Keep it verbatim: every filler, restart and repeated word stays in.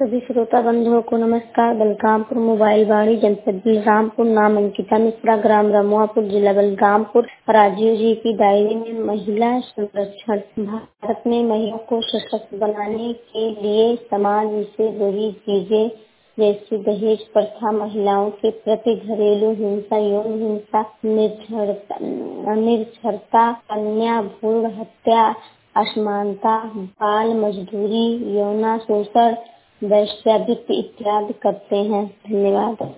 सभी श्रोता बंधुओं को नमस्कार। बलरामपुर मोबाइल वाणी जनपद बलरामपुर, नाम अंकिता मिश्रा, ग्राम रमुआपुर, जिला बलरामपुर। राजीव जी की डायरी में महिला संरक्षण। भारत में महिला को सशक्त बनाने के लिए समाज से जुड़ी चीजें जैसे दहेज प्रथा, महिलाओं के प्रति घरेलू हिंसा, यौन हिंसा, निरक्षरता, निरक्षरता, कन्या भ्रूण हत्या, असमानता, बाल मजदूरी, यौन शोषण, वैश्यावृत्ति इत्यादि करते हैं। धन्यवाद।